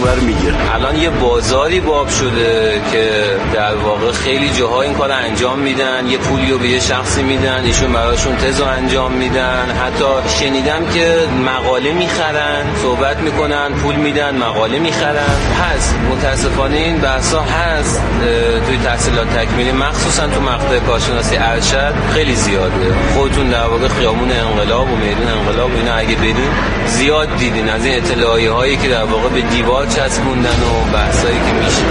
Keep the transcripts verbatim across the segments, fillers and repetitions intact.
اونور میگیره. الان یه بازاری باب شده که در واقع خیلی جاها این کار انجام میدن، یه پولی رو به یه شخصی میدن، ایشون براشون تزو انجام میدن. حتی شنیدم که مقاله میخرن، صحبت میکنن، پول میدن، مقاله میخرن. هست متاسفانه این بحثا هست توی تحصیلات تکمیلی، مخصوصا تو مقطع کارشناسی ارشد خیلی زیاده. خودتون در واقع خیابون انقلاب و میدون انقلاب و اینا اگه برین زیاد دیدین از این اطلاعیه هایی که در واقع به دیوار چسبوندن و بحثایی که میشه.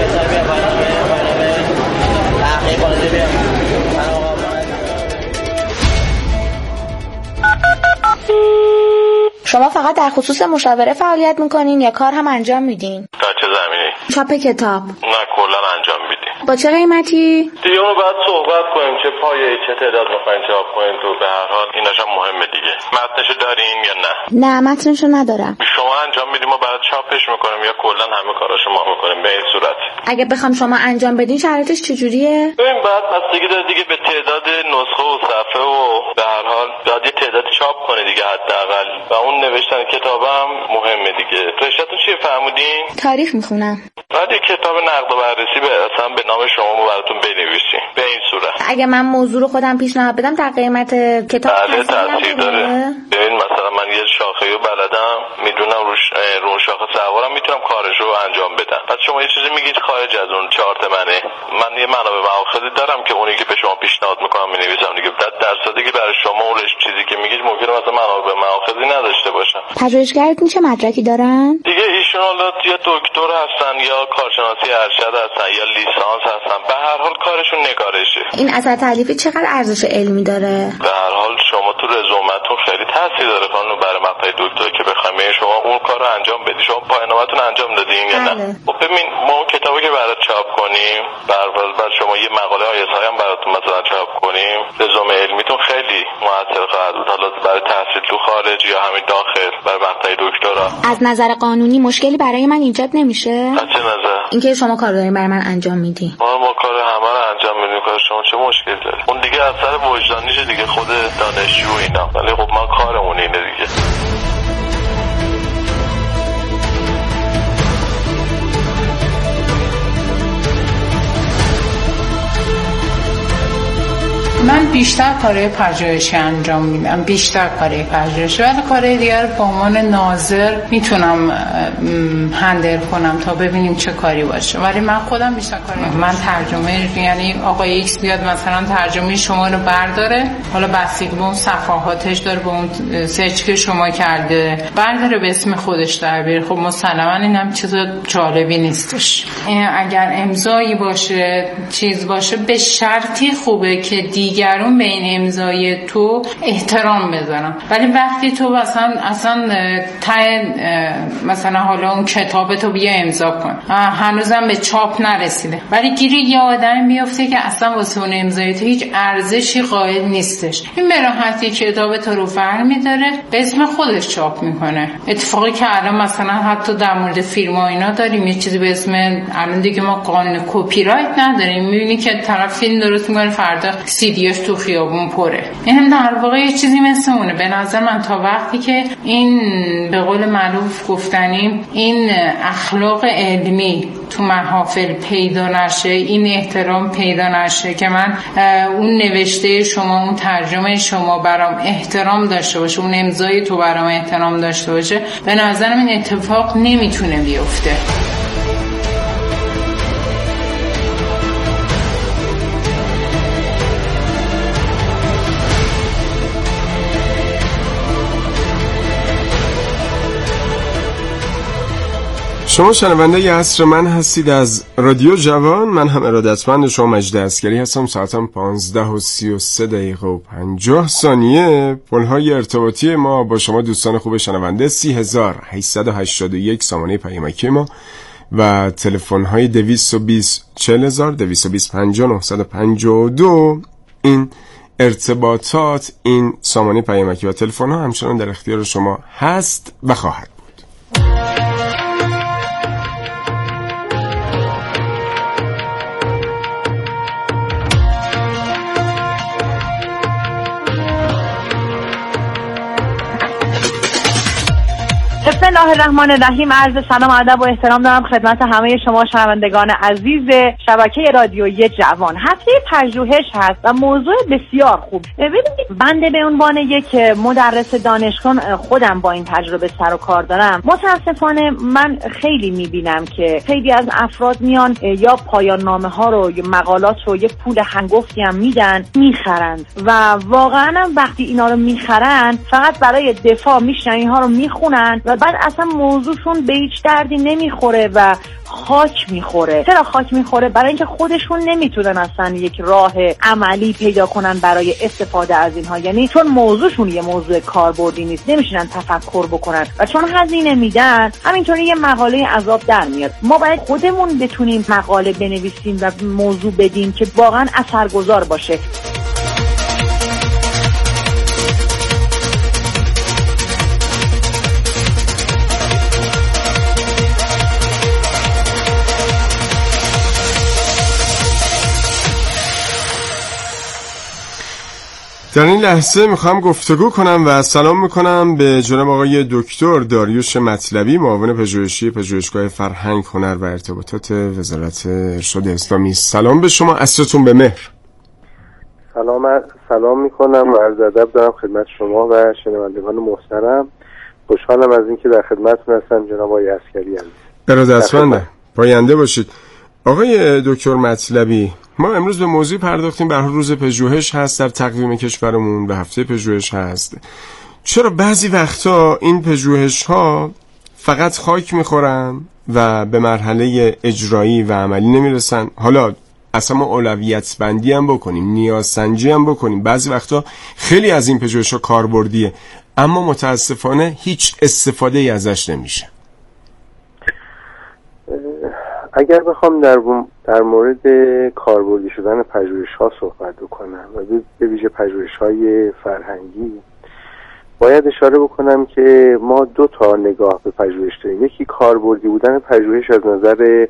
شما فقط در خصوص مشاوره فعالیت میکنین یا کار هم انجام میدین؟ در چه زمینه‌ای؟ چاپ کتاب. نه کلا انجام میدیم. با چه قیمتی؟ دیگه اونو باید صحبت کنیم چه پایه چه تعداد میخواین چاپ کنین. تو به هر حال ایناش هم مهمه دیگه. متنشو دارین یا نه؟ نه متنشو ندارم. شما انجام میدیم ما برات چاپش میکنیم یا کلا همه کاراشو ما میکنیم به این صورت؟ اگه بخوام شما انجام بدین شرایطش چجوریه؟ ببین بعد بستگی داره دیگه به تعداد نسخه و صفحه و به هر حال باید یه تعداد چاپ کنه دیگه حداقل و اون نوشتن کتابم مهمه دیگه. رشته‌تون چیه فرمودین؟ تاریخ میخونم. بعد یه کتاب نقد و بررسی به اصلا به نام شما براتون بنویسیم به این صورت. اگه من موضوع رو خودم پیشنهاد بدم در قیمت کتاب بله تاثیر داره. ببین مثلا من یه شاخه رو بلدم میدونم روش رو شاخه سوارم میتونم کارش رو انجام بدم. بعد شما یه چیزی میگید خارج از اون چهار منه، من یه منابع مؤخذی دارم که اونی که به شما پیشنهاد میکنم مینویسم دیگه. بعد در صورتی که برای شما اون چیزی که میگید ممکنه مثلا منابع مؤخذی نداشته باشم. پژوهشگرتون چه مدرکی دارن؟ دیگه ایشون حالا یا دکتر هستن یا کارشناسی ارشد هستن یا لیسانس هستن، به هر حال کارشون نگارشه. این اثر تالیفی چقدر ارزش علمی داره؟ به هر حال شما تو رزومتون خیلی تاثیر داره خانم برای مقطع دکتر که بخواید شما اون کارو انجام بدی. شما پایان‌نامه‌تون انجام دادین یا نه؟ خب ببین ما اون کتابی که برات چاپ کنیم بعد شما یه مقاله های اسای هم براتون مثلا چاپ کنیم، رزومه علمیتون خیلی موثر خواهد بود، حالا برای تحصیل تو خارج یا همین داخل برای مقطع دکترا. از نظر قانونی مشکلی برای من ایجاد نمیشه؟ از چه نظر؟ اینکه شما کار دارین برای من انجام میدی. ما ما کار همه رو انجام میدیم، کار شما چه مشکلی داره؟ اون دیگه اثر وجدانیشه دیگه، خود دانشجو اینا. ولی خب ما کارمون اینه دیگه. من بیشتر کارهای پژوهشی انجام میدم، بیشتر کارهای پژوهشی، ولی کارهای دیگر به عنوان ناظر میتونم هندل کنم تا ببینیم چه کاری باشه. ولی من خودم بیشتر کاری من ترجمه، یعنی آقای ایکس بیاد مثلا ترجمه شما رو برداره، حالا بستگی به اون صفحاتش داره، به اون سرچ که شما کرده برداره به اسم خودش در بیاره. خب مسلما این هم چیز جالبی نیستش. اگر امضایی باشه چیز باشه به شرطی خوبه که دیگرون به این امضای تو احترام بذارن. ولی وقتی تو مثلا اصلا تا مثلا حالا اون کتاب تو بیا امضا کن، هنوزم به چاپ نرسیده، ولی گیری یه آدم میفته که اصلا واسه اون امضای تو هیچ ارزشی قائل نیستش، این به راحتی کتاب تو رو برمی‌داره به اسم خودش چاپ میکنه. اتفاقی که الان مثلا حتی در مورد فیلم ها اینا داریم یه چیزی به اسم، الان دیگه ما قانون کپی رایت نداریم، میبینی که طرف فیلم درست میکنه فردا سی دیش تو خیابون پره. این در واقع یه چیزی مثل اونه. به نظر من تا وقتی که این به قول معروف گفتنیم این اخلاق علمی تو محافل پیدا نشه، این احترام پیدا نشه که من اون نوشته شما، اون ترجمه شما برام احترام داشته باشه، اون امضای تو برام احترام داشته باشه، به نظرم این اتفاق نمیتونه بیفته. شما شنونده عصر من هستید از رادیو جوان. من هم ارادتمند شما مجید عسکری هستم. ساعتم پانزده و سی و سه دقیقه و پنجاه ثانیه. پلهای ارتباطی ما با شما دوستان خوب شنونده سی هزار هشتصد و هشتاد و یک سامانه پیامکی ما و تلفن های دویست و بیست چهل هزار دویست و بیست پنجاه نهصد و پنجاه و دو. این ارتباطات، این سامانه پیامکی و تلفن ها همچنان در اختیار شما هست و خواهد. بسم الله الرحمن الرحیم. عرض سلام ادب و احترام دارم خدمت همه شما شنوندگان عزیز شبکه رادیویی جوان. هفته پژوهش هست و موضوع بسیار خوب. ببینید بنده به عنوان یک مدرس دانشگاه خودم با این تجربه سر و کار دارم. متاسفانه من خیلی میبینم که خیلی از افراد میان یا پایان نامه ها رو یا مقالات رو یه پول هنگفتی هم میدن میخرند و واقعا وقتی اینا رو میخرن فقط برای دفاع میشن اینها رو میخونن و بعد اصلا موضوعشون به هیچ دردی نمیخوره و خاک میخوره. چرا خاک میخوره؟ برای اینکه خودشون نمیتونن اصلا یک راه عملی پیدا کنن برای استفاده از اینها، یعنی چون موضوعشون یه موضوع کاربردی نیست نمیشونن تفکر بکنن و چون هزینه میدن همینطوری یه مقاله عذاب در میاد. ما باید خودمون بتونیم مقاله بنویسیم و موضوع بدیم که واقعا اثرگذار باشه. در این لحظه میخوام گفتگو کنم و سلام میکنم به جناب آقای دکتر داریوش مطلبی، معاون پژوهشی پژوهشگاه فرهنگ، هنر و ارتباطات وزارت ارشاد اسلامی. سلام به شما، عصرتون به مهر. سلام سلام میکنم و عرض ادب دارم خدمت شما و شنوندگان محترم. خوشحالم از اینکه در خدمتتون هستم جناب آقای عسکری عزیز. ارادتمندم، پاینده باشید. آقای دکتر مطلبی، ما امروز به موضوع پرداختیم، به هر روز پژوهش هست در تقویم کشورمون، به هفته پژوهش هست. چرا بعضی وقتا این پژوهش ها فقط خاک میخورن و به مرحله اجرایی و عملی نمیرسن؟ حالا اصلا ما اولویت بندی هم بکنیم، نیاز سنجی هم بکنیم، بعضی وقتا خیلی از این پژوهش ها کاربردیه اما متاسفانه هیچ استفاده ای ازش نمیشه. اگر بخوام در در مورد کاربردی شدن پژوهش‌ها صحبت بکنم و به ویژه پژوهش‌های فرهنگی، باید اشاره بکنم که ما دو تا نگاه به پژوهش داریم. یکی کاربردی بودن پژوهش از نظر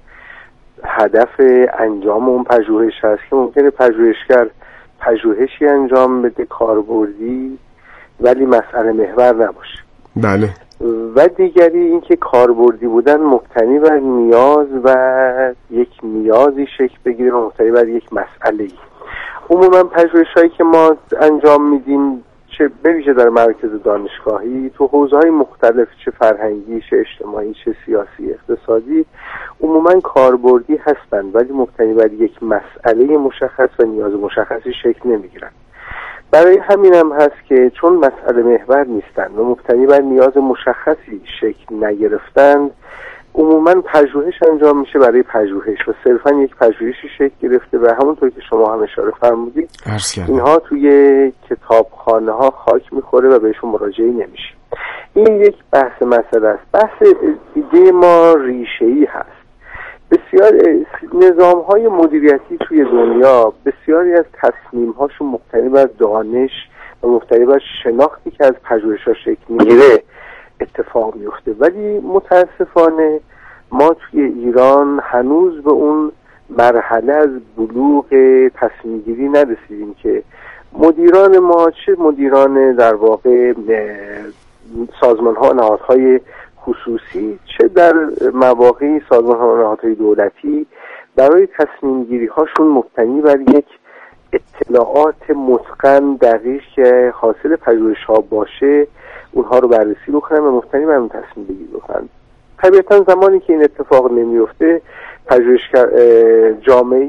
هدف انجام اون پژوهش هست که ممکنه پژوهشگر پژوهشی انجام بده کاربردی ولی مسئله محور نباشه. بله. و دیگری اینکه کاربردی بودن مبتنی بر نیاز و یک نیازی شکل بگیره و مبتنی بر یک مسئله‌ای. عموما پژوهش‌هایی که ما انجام میدیم چه بویژه در مراکز دانشگاهی تو حوزه‌های مختلف، چه فرهنگی، چه اجتماعی، چه سیاسی، اقتصادی، عموما کاربردی هستند ولی مبتنی بر یک مسئله مشخص و نیاز مشخصی شکل نمیگیرن. برای همین هم هست که چون مسئله محور نیستند و مبتنی بر نیاز مشخصی شکل نگرفتند، عموما پژوهش انجام میشه برای پژوهش و صرفا یک پژوهشی شکل گرفته و همونطور که شما هم اشاره فرمودید اینها توی کتابخانه ها خاک میخوره و بهشون مراجعه نمیشه. این یک بحث مسئله است. بحث دیگه ما ریشه‌ای هست. بسیار نظام‌های مدیریتی توی دنیا بسیاری از تصمیم‌هاشون مبتنی بر دانش و مبتنی بر شناختی که از پژوهش‌ها شکل می‌گیره اتفاق میفته، ولی متاسفانه ما توی ایران هنوز به اون مرحله از بلوغ تصمیم‌گیری نرسیدیم که مدیران ما، چه مدیران در واقع سازمان‌ها و نهادهای خصوصی، چه در مواقعی سازمان‌ها و نهادهای دولتی، برای تصمیم گیری هاشون مبتنی بر یک اطلاعات متقن دقیق که حاصل پژوهش ها باشه اونها رو بررسی بکنن و مبتنی بر اون تصمیم بگیری بکنن. طبیعتا زمانی که این اتفاق نمیفته، پژوهشگر جامعه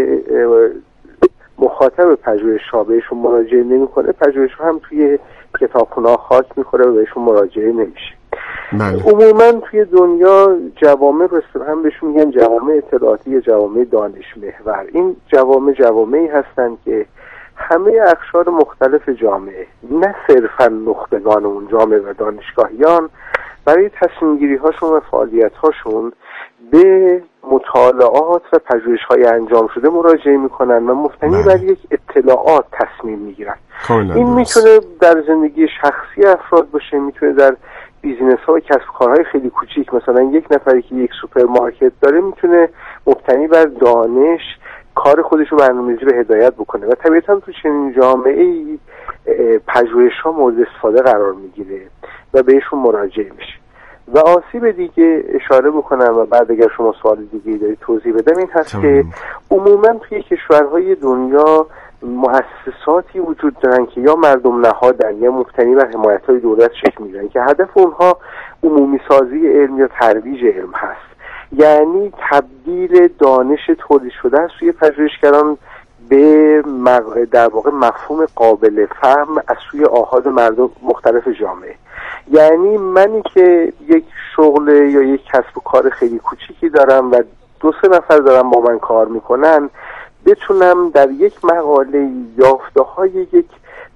مخاطب پژوهش ها بهشون مراجعه نمیکنه، پژوهش ها هم توی کتابخونه ها خاک میخوره و بهشون مراجعه نمیشه. بله. عموما توی دنیا جوامع رو هم بهشون میگن جوامع اطلاعاتی یا جوامع دانش محور. این جوامع جوامعی هستن که همه اقشار مختلف جامعه، نه صرفا نخبگان اون جامعه و دانشگاهیان، برای تصمیم گیری هاشون و فعالیت هاشون به مطالعات و پژوهش های انجام شده مراجعه میکنن و مبتنی بر یک اطلاعات تصمیم میگیرن. این میتونه در زندگی شخصی افراد باشه، میتونه در بیزینس ها و کسب کارهای خیلی کوچیک، مثلا یک نفری که یک سوپرمارکت داره میتونه مبتنی بر دانش کار خودش رو برنامه‌ریزی رو هدایت بکنه و طبیعتا تو چنین جامعه‌ای پژوهش‌ها مورد استفاده قرار میگیره و بهشون مراجعه میشه. و آسیب دیگه اشاره بکنم و بعد اگر شما سوال دیگه دارید توضیح بدم، این هست که عموما توی کشورهای دنیا مؤسساتی وجود دارن که یا مردم نهادن یا مبتنی بر حمایت‌های دولت شکل می‌گیرن که هدف اونها عمومی سازی علم یا ترویج علم هست، یعنی تبدیل دانش تولید شده از سوی پژوهشگران به در واقع مفهوم قابل فهم از سوی آحاد مردم مختلف جامعه. یعنی منی که یک شغل یا یک کسب و کار خیلی کوچیکی دارم و دو سه نفر دارم با من کار میکنن، بتونم در یک مقاله یافته‌های یک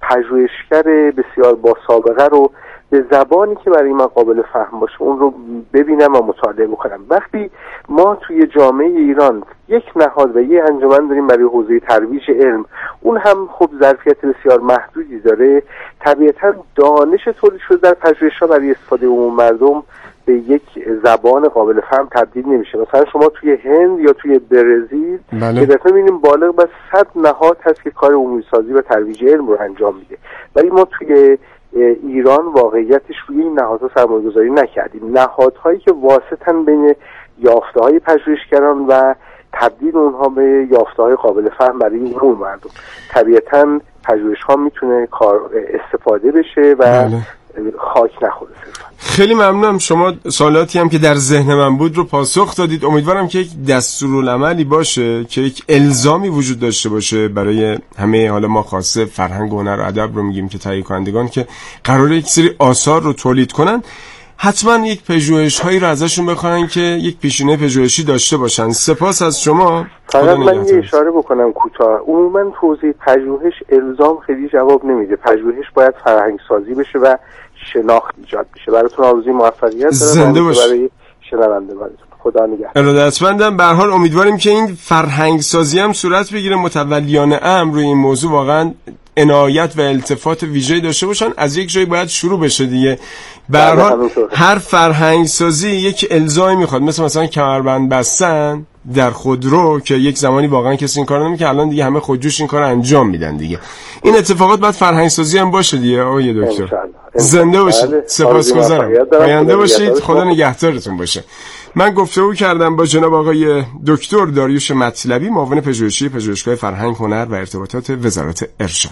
پژوهشگر بسیار با سابقه رو به زبانی که برای من قابل فهم باشه اون رو ببینم و مطالعه بکنم. وقتی ما توی جامعه ایران یک نهاد و یک انجمن داریم برای حوزه ترویج علم، اون هم خب ظرفیت بسیار محدودی داره، طبیعتا دانش تولید شده در پژوهش‌ها برای استفاده عموم مردم به یک زبان قابل فهم تبدیل نمیشه. مثلا شما توی هند یا توی برزیل بله. که دفعه می‌بینیم بالغ بر صد نهاد هست که کار عمومی سازی و ترویج علم رو انجام میده، ولی ما توی ایران واقعیتش روی این نهادها سرمایه‌گذاری نکردیم. نهادهایی که واسطن بین یافته‌های پژوهشگران و تبدیل اونها به یافته‌های قابل فهم برای عموم مردم، طبیعتاً پژوهش‌ها میتونه کار استفاده بشه و بله. خاک نخوره. خیلی ممنونم، شما سوالاتی هم که در ذهن من بود رو پاسخ دادید. امیدوارم که یک دستورالعملی باشه که یک الزامی وجود داشته باشه برای همه، حالا ما خاصه فرهنگ و هنر و ادب رو میگیم که تهیه کنندگان که قراره یک سری آثار رو تولید کنن، حتما یک پژوهش هایی رو ازشون بخواین که یک پیشینه پژوهشی داشته باشن. سپاس از شما. فقط من یه اشاره بکنم کوتاه. عموما توضیح پژوهش الزام خیلی جواب نمیده. پژوهش باید فرهنگ سازی بشه و شناخت ایجاد بشه. براتون آرزوی موفقیت دارم. زنده باشید. برای شنوندگانتون. خدا نگهدار. ارادتمندم. به هر حال امیدواریم که این فرهنگ سازی هم صورت بگیره. متولیان امر روی این موضوع واقعا عنایت و التفات ویژه‌ای داشته باشن. از یک جایی باید شروع بشه دیگه. به هر حال هر فرهنگ سازی یک الزامی میخواد، مثل مثلا کمربند بستن در خودرو که یک زمانی واقعا کسی این کارو نمی‌کرد، الان دیگه همه خودجوش این کارو انجام میدن دیگه. این اتفاقات باید فرهنگ سازی هم باشه دیگه. آقای دکتر زنده باشید. سپاسگزارم. پاینده باشید. خدا نگهدارتون باشه. من گفتگو کردم با جناب آقای دکتر داریوش مطلبی، معاون پژوهشی پژوهشگاه فرهنگ، هنر و ارتباطات وزارت ارشاد.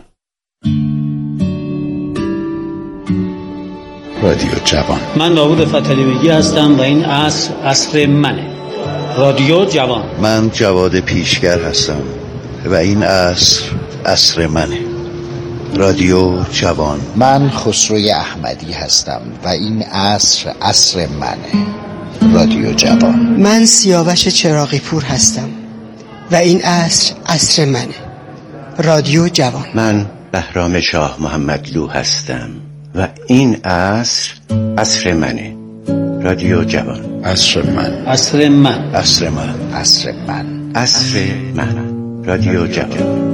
رادیو جوان. من داوود فتحعلی هستم و این عصر عصر منه. رادیو جوان. من جواد پیشگر هستم و این عصر عصر منه. رادیو جوان. من خسروی احمدی هستم و این عصر عصر منه. رادیو جوان. من سیاوش چراغی پور هستم و این عصر عصر منه. رادیو جوان. من بهرام شاه محمدلو هستم و این عصر عصر منه. رادیو جوان. عصر من. عصر من. عصر من. عصر من. عصر من. رادیو جوان.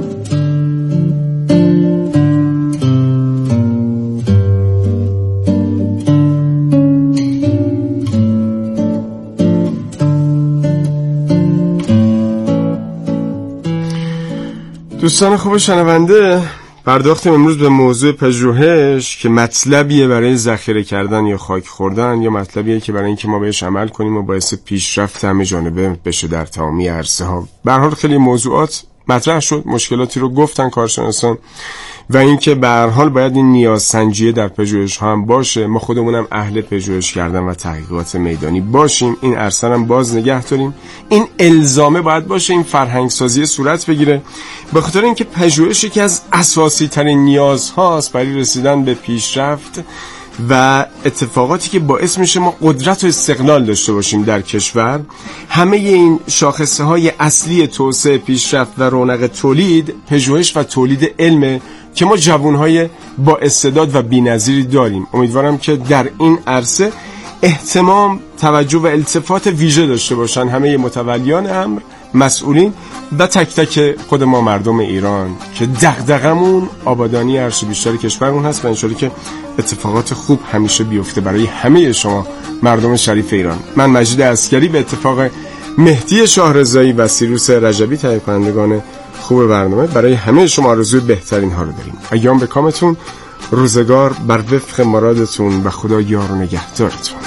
دوستان خوب شنونده، پرداختیم امروز به موضوع پژوهش که مطلبیه برای ذخیره کردن یا خاک خوردن، یا مطلبیه که برای اینکه ما بهش عمل کنیم و باعث پیشرفت همه جانبه بشه در تمامی عرصه ها. به هر حال خیلی موضوعات مطرح شد، مشکلاتی رو گفتن کارشناسان و اینکه به هر حال باید این نیاز سنجیه در پژوهش ها هم باشه، ما خودمونم اهل پژوهش کردن و تحقیقات میدانی باشیم، این عرصه هم باز نگه داریم، این الزامه باید باشه، این فرهنگ سازی صورت بگیره، به خاطر اینکه پژوهش یکی از اساسی ترین نیاز هاست برای رسیدن به پیشرفت و اتفاقاتی که باعث میشه ما قدرت و استقلال داشته باشیم در کشور. همه این شاخصه های اصلی توسعه، پیشرفت و رونق تولید، پژوهش و تولید علم که ما جوانهای با استعداد و بی‌نظیری داریم. امیدوارم که در این عرصه اهتمام، توجه و التفات ویژه داشته باشن همه متولیان امر، مسئولین و تک تک خود ما مردم ایران که دغدغمون آبادانی هرچه بیشتر کشورمون هست و انشالله که اتفاقات خوب همیشه بیفته برای همه شما مردم شریف ایران. من مجید عسکری به اتفاق مهدی شاهرضایی و سیروس رجبی، تهیه کنندگان خوب برنامه، برای همه شما آرزوی بهترین ها رو داریم. ایام به کامتون، روزگار بر وفق مرادتون و خدا یار و نگهدارتون.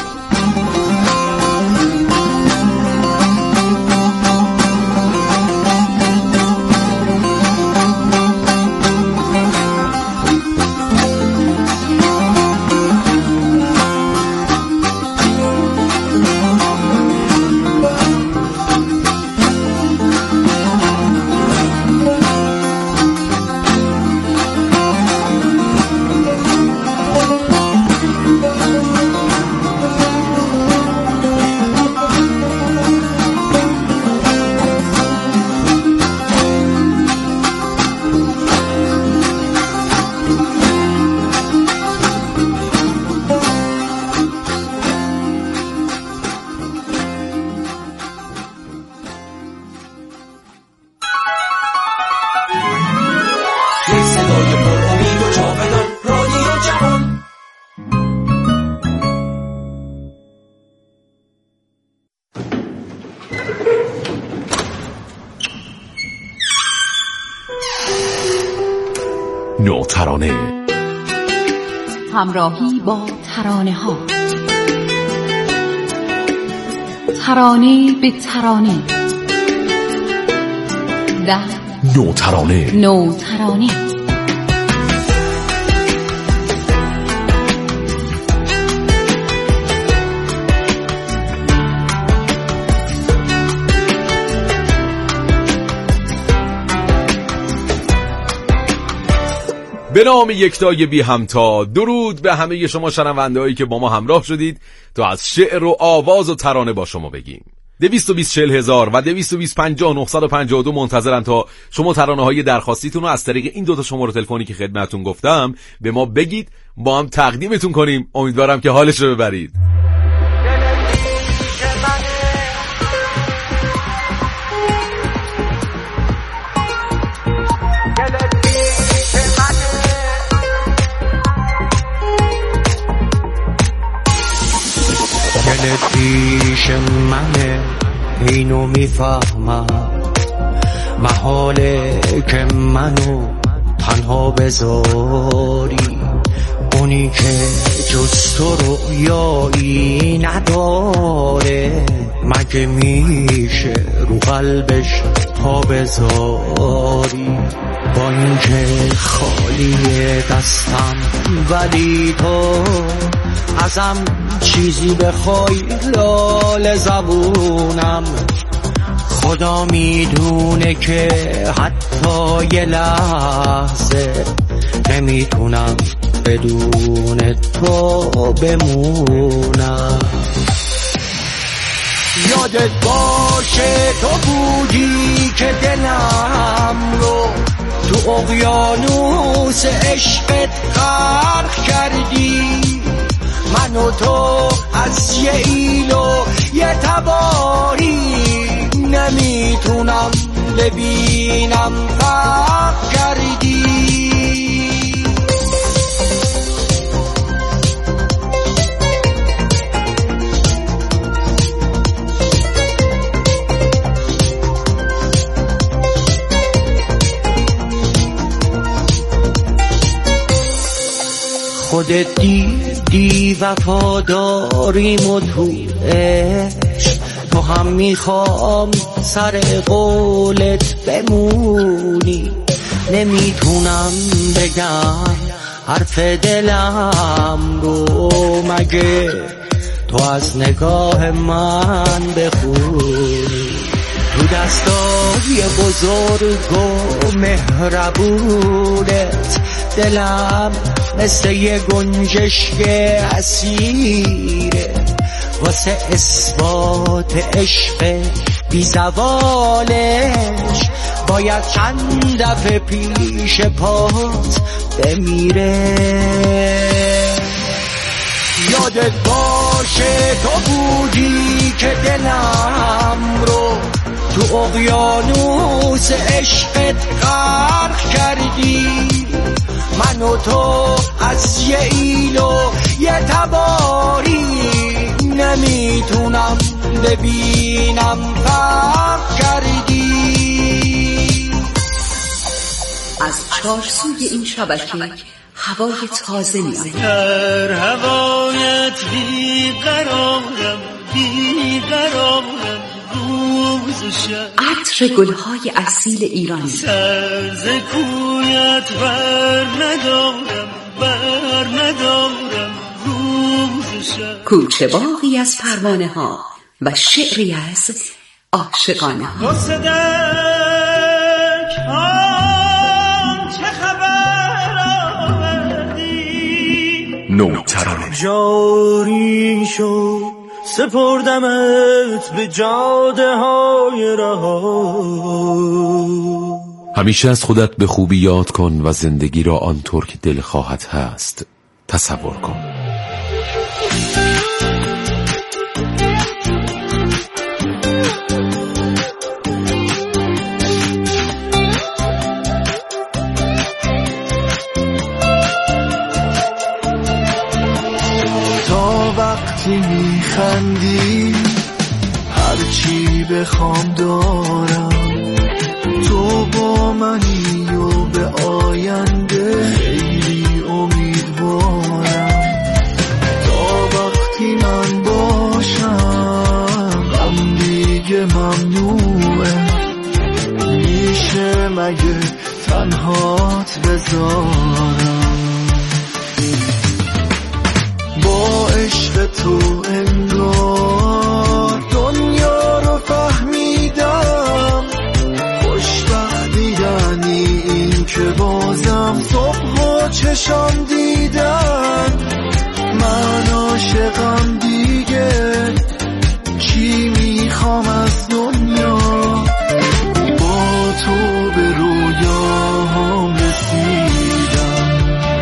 نوترانه همراهی با ترانه ها، ترانه به ترانه، ده نوترانه نوترانه به نام یکتای بی همتا. درود به همه شما شنونده‌هایی که با ما همراه شدید تا از شعر و آواز و ترانه با شما بگیم. دویست و بیست چهل هزار و دویست و بیست پنجاه نهصد و پنجاه و دو منتظرن تا شما ترانه های درخواستیتون رو از طریق این دوتا شماره تلفنی که خدمتتون گفتم به ما بگید، با هم تقدیمتون کنیم. امیدوارم که حالش رو ببرید. دلت پیش منه، اینو میفهمم، محاله که منو تنها بذاری. اونی که جز تو رویایی نداره، مگه میشه رو قلبش پا بذاری؟ با اینکه خالی دستم ولی تو ازم چیزی بخوای لال زبونم. خدا میدونه که حتی یه لحظه نمیتونم بدون تو بمونم. یادت باشه تو بودی که دلم رو تو اقیانوس عشقت غرق کردی. من و تو از یه ایل و یه تباری نمیتونم ببینم غرق کردی. خودت دیدی وفاداریم و تو عشق، تو هم میخوام سر قولت بمونی. نمیتونم بگم حرف دلم رو، مگه تو از نگاه من بخونی. تو دستای بزرگ و مهربونت دلم مثل یه گنجشک اسیره. واسه اثبات عشق بی زوالش باید چند دفعه پیش پات بمیره. یادت باشه تو بودی که دلم رو تو اقیانوس عشقت غرق کردی. من و تو از یه ایل و یه تباری نمیتونم ببینم فرق کردی. از چارسوی این شبکه هوای تازه میآید. در هوایت بیقرارم بیقرارم روز و شب. عطر گلهای اصیل ایرانی. سر ز کویت بر ندارم بر ندارم روز و شب. کوچه باغی از پروانه ها و شعری از عاشقانه ها. نوترانه. جاری شد سپردمت به جاده های رها. همیشه از خودت به خوبی یاد کن و زندگی را آنطور که دل خواهد هست تصور کن. وقتی میخندی هرچی بخوام دارم، تو با منی و به آینده خیلی امیدوارم. تا وقتی من باشم غم دیگه ممنوعه، میشه مگه تنهات بذارم؟ با عشق تو انگار دنیا رو فهمیدم. خوشبختی یعنی این که بازم صبح و چشم دیدن. من عاشقم دیگه، چی میخوام از دنیا؟ با تو به رویاهام رسیدم.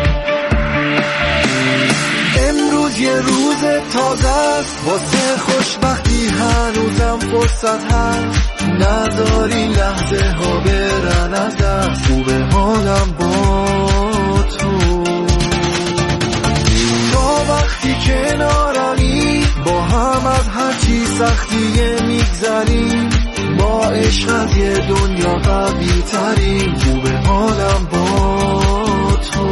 یه روز تازه است واسه خوشبختی، هنوزم فرصت هست. نذاری لحظه ها برن از دست، خوبه حالم با تو. تا وقتی کنارمی با هم از هرچی سختیه میگذریم، با عشق از یه دنیا قوی تریم. خوبه حالم با تو.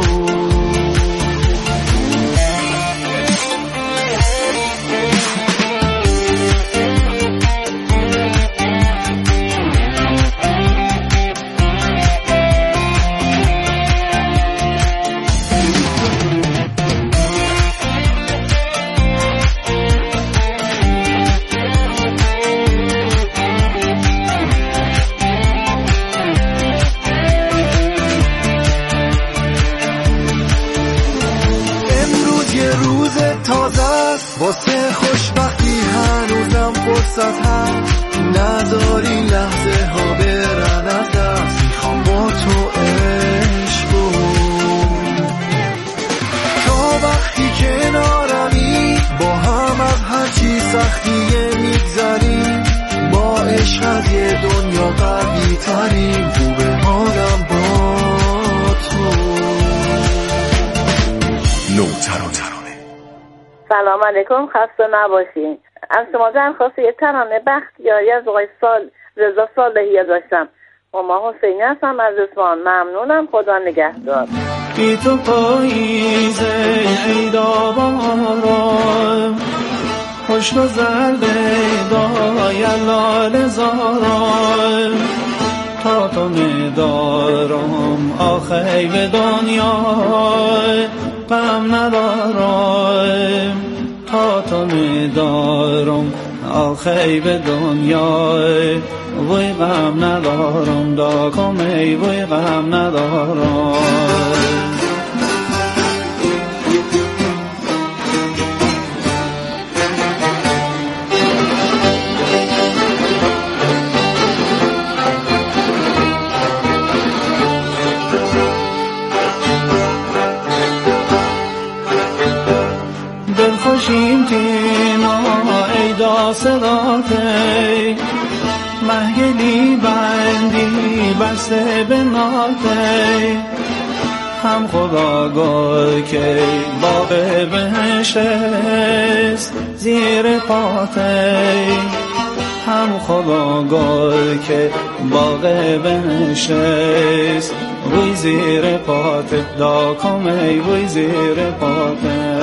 واسه خوشبختی هنوزم فرصت هست. نذاری لحظه ها برن از دست، میخوام با تو عشق بود. تا وقتی کنارمی با هم از هرچی سختیه میگذریم، با عشق از یه دنیا قوی تریم. خوبه حالم با تو. نوترانه. سلام علیکم، خسته نباشین. از شما درخواست یه ترانه بختیاری از آقای سال رضا صالحی داشتم. ما حسینی هستم از اصفهان. ممنونم، خدا نگهدار. بی تو پاییزه ایدا بارم، خشک و زرده دای لال زارم. تا تو ندارم آخی به دنیا غم ندارم. تا تو ندارم آخی به دنیا وی غم ندارم. دا کمی وی غم ندارم. خوشیم تینا ایدا صداته، محگلی بندی بسته به ناته. هم خدا گل که باغ بهشت است زیر پاته. هم خدا گل که باغ بهشت است وی زیر پاته لاکم ای وی زیر پاته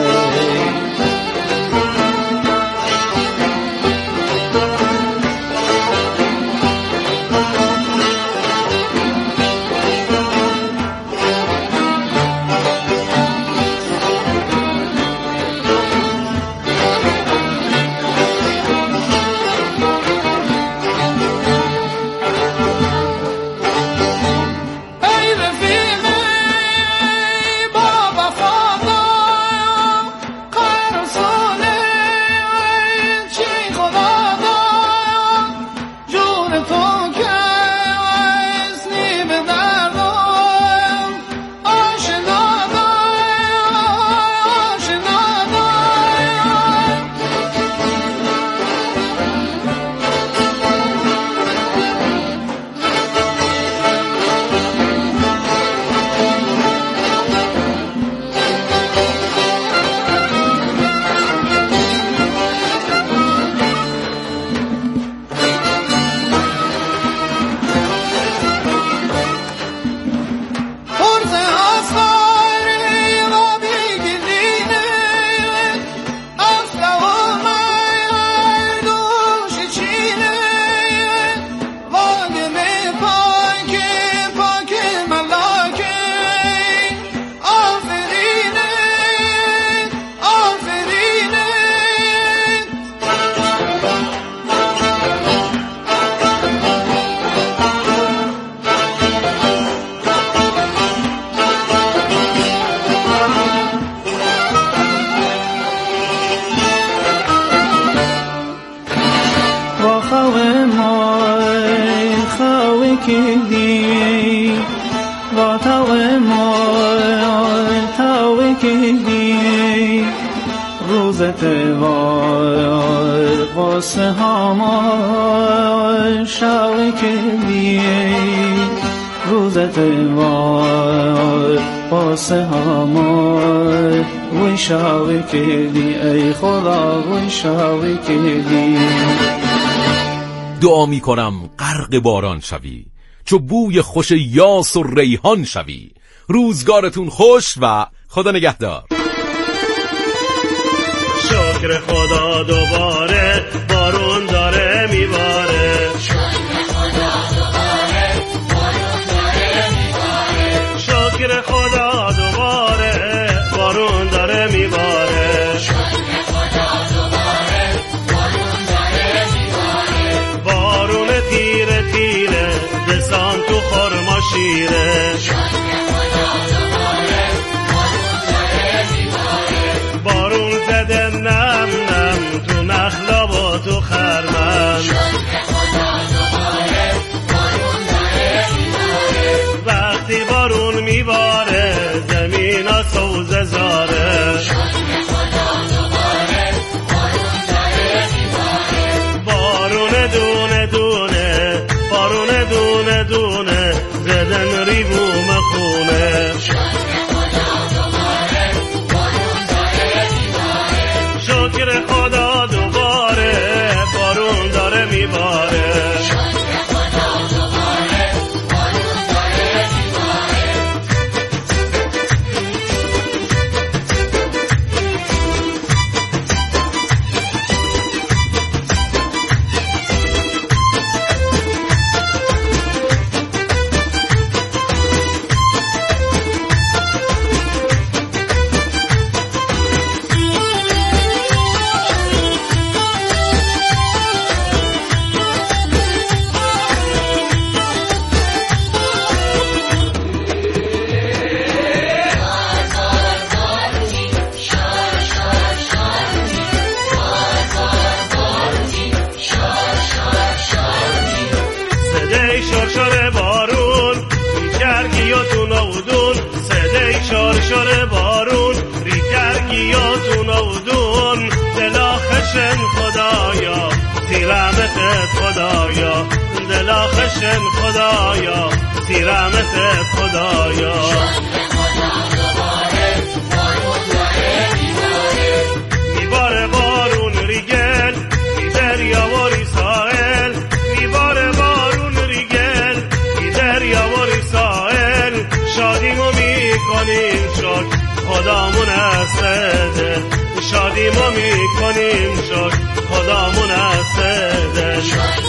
دعا می کنم غرق باران شوی، چو بوی خوش یاس و ریحان شوی. روزگارتون خوش و خدا نگهدار. شکر خدا دوباره بارون داره میباره، شکر خدا دوباره بارون داره میباره، شکر خدا دوباره بارون داره میباره، شکر خدا دوباره بارون داره میباره، بارون تیره تیره دسان تو خرما شیره، شکر خدا دوباره بارون داره میباره، بارون زده نم نم تو نخلا و تو خرمن، شکر خدا دوباره بارون داره میباره، وقتی بارون میباره زمین ها سوزه زاره، شکر خدا دوباره بارون داره میباره، بارون دونه دونه بارون دونه دونه زدن ریبوم خونه، شکر خدا دوباره بارون داره میباره، شکر خدا دوباره بارون داره میباره، شکر خدا دوباره بارون داره میباره. شرشر بارون ریکرگی و تو نودون، صدای شرشر بارون ریکرگی و تو نودون، دلا خشن خدایا زیرمت خدایا، دلا خشن خدایا زیرمت خدایا، میباره بارون ریگل می دریا و ری ساحل، میباره بارون ریگل می دریا و ری ساحل، خدامون هسته شادی ما میکنیم شد خدامون هسته